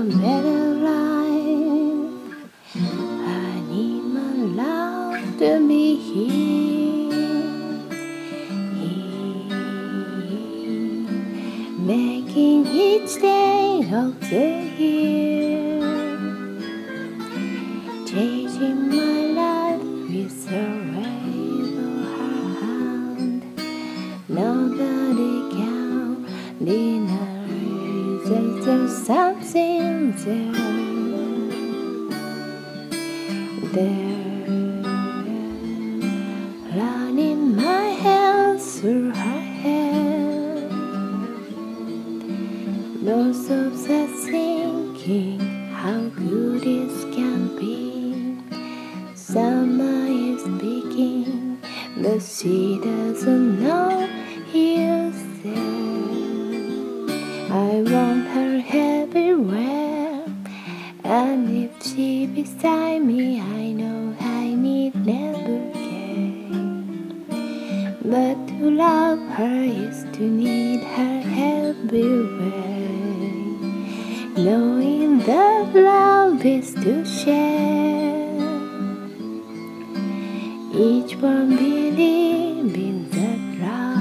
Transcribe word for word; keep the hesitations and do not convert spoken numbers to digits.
a better life. I need my love to be here, here, making each day of the year, changing my life with a wave of her hand. Nobody can deny that there's something there, there, running my hands through her hair. Lots of that thinking how good it can be. Summer is speaking, but she doesn't know he's there. I want her everywhere, and if she beside me, I know I need never care. But to love her is to need her everywhere, knowing that love is to share. Each one believing that love